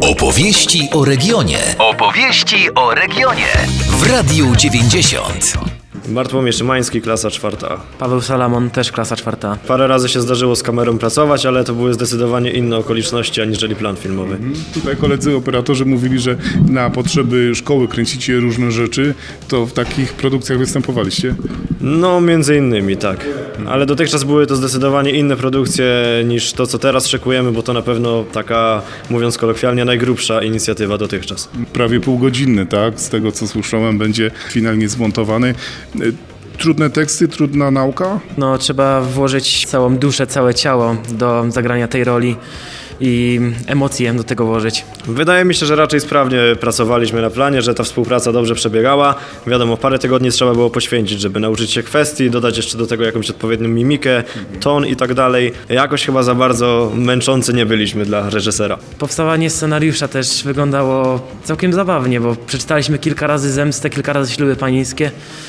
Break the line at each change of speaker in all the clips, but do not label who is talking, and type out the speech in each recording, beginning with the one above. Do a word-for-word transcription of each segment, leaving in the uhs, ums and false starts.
Opowieści o regionie. Opowieści o regionie. W Radiu dziewięćdziesiąt.
Bartłomiej Szymański, klasa czwarta.
Paweł Salamon, też klasa czwarta.
Parę razy się zdarzyło z kamerą pracować, ale to były zdecydowanie inne okoliczności aniżeli plan filmowy.
Mhm. Tutaj koledzy operatorzy mówili, że na potrzeby szkoły kręcicie różne rzeczy. To w takich produkcjach występowaliście?
No, między innymi, tak. Ale dotychczas były to zdecydowanie inne produkcje niż to, co teraz szykujemy, bo to na pewno taka, mówiąc kolokwialnie, najgrubsza inicjatywa dotychczas.
Prawie półgodzinny, tak? Z tego, co słyszałem, będzie finalnie zmontowany. Trudne teksty, trudna nauka?
No, trzeba włożyć całą duszę, całe ciało do zagrania tej roli i emocje do tego włożyć.
Wydaje mi się, że raczej sprawnie pracowaliśmy na planie, że ta współpraca dobrze przebiegała. Wiadomo, parę tygodni trzeba było poświęcić, żeby nauczyć się kwestii, dodać jeszcze do tego jakąś odpowiednią mimikę, ton i tak dalej. Jakoś chyba za bardzo męczący nie byliśmy dla reżysera.
Powstawanie scenariusza też wyglądało całkiem zabawnie, bo przeczytaliśmy kilka razy Zemstę, kilka razy Śluby panieńskie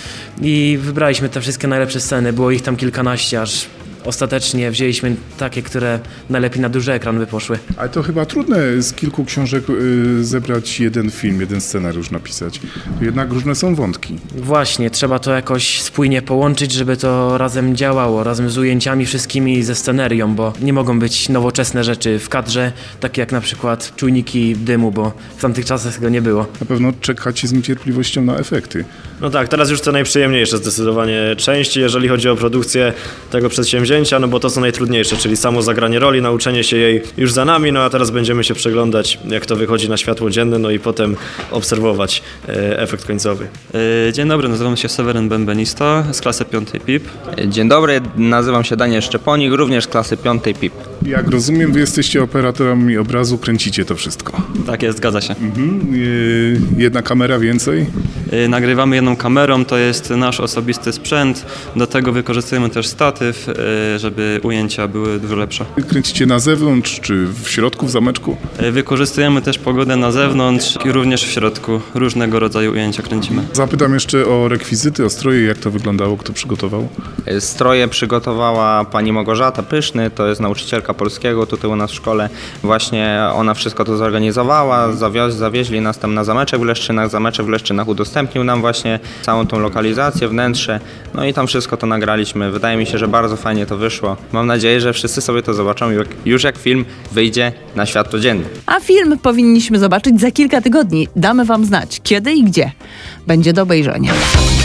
i wybraliśmy te wszystkie najlepsze sceny. Było ich tam kilkanaście, aż ostatecznie wzięliśmy takie, które najlepiej na duży ekran by poszły.
Ale to chyba trudne z kilku książek y, zebrać jeden film, jeden scenariusz napisać. Jednak różne są wątki.
Właśnie, trzeba to jakoś spójnie połączyć, żeby to razem działało, razem z ujęciami wszystkimi, ze scenerią, bo nie mogą być nowoczesne rzeczy w kadrze, takie jak na przykład czujniki dymu, bo w tamtych czasach tego nie było.
Na pewno czekacie z niecierpliwością na efekty.
No tak, teraz już to najprzyjemniejsze zdecydowanie części, jeżeli chodzi o produkcję tego przedsięwzięcia, no bo to co najtrudniejsze, czyli samo zagranie roli, nauczenie się jej już za nami, no a teraz będziemy się przyglądać, jak to wychodzi na światło dzienne, no i potem obserwować e, efekt końcowy.
Dzień dobry, nazywam się Seweryn Bębenista z klasy piątej P I P.
Dzień dobry, nazywam się Daniel Szczeponik, również z klasy piątej P I P.
Jak rozumiem, wy jesteście operatorami obrazu, kręcicie to wszystko.
Tak jest, zgadza się.
Mhm. Y, jedna kamera więcej?
Nagrywamy jedną kamerą, to jest nasz osobisty sprzęt. Do tego wykorzystujemy też statyw, żeby ujęcia były dużo lepsze.
Kręcicie na zewnątrz, czy w środku, w zameczku?
Wykorzystujemy też pogodę na zewnątrz i również w środku. Różnego rodzaju ujęcia kręcimy.
Zapytam jeszcze o rekwizyty, o stroje, jak to wyglądało, kto przygotował?
Stroje przygotowała pani Małgorzata Pyszny, to jest nauczycielka polskiego tutaj u nas w szkole. Właśnie ona wszystko to zorganizowała, zawio- zawieźli nas tam na zameczek w Leszczynach, zameczek w Leszczynach udostępnił nam właśnie całą tą lokalizację, wnętrze, no i tam wszystko to nagraliśmy. Wydaje mi się, że bardzo fajnie to wyszło. Mam nadzieję, że wszyscy sobie to zobaczą już jak film wyjdzie na światło dzienne.
A film powinniśmy zobaczyć za kilka tygodni. Damy wam znać, kiedy i gdzie. Będzie do obejrzenia.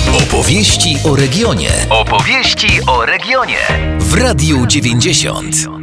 Opowieści o regionie. Opowieści o regionie. W Radiu dziewięćdziesiąt.